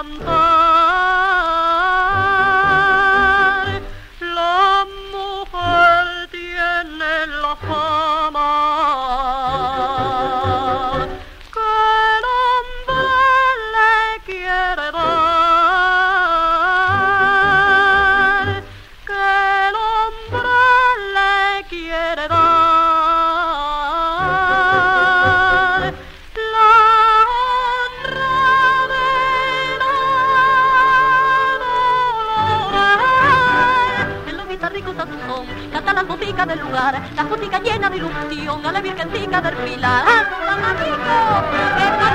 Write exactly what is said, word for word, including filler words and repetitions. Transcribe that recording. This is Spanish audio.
cantar. La mujer tiene la fama que el hombre le quiere dar, que el hombre le quiere dar. La honra de Dolores. En los guitarricos a su son cantan las boticas del lugar, las boticas llenas de ilusión a la virgencita del Pilar. ¡Ah, Marico!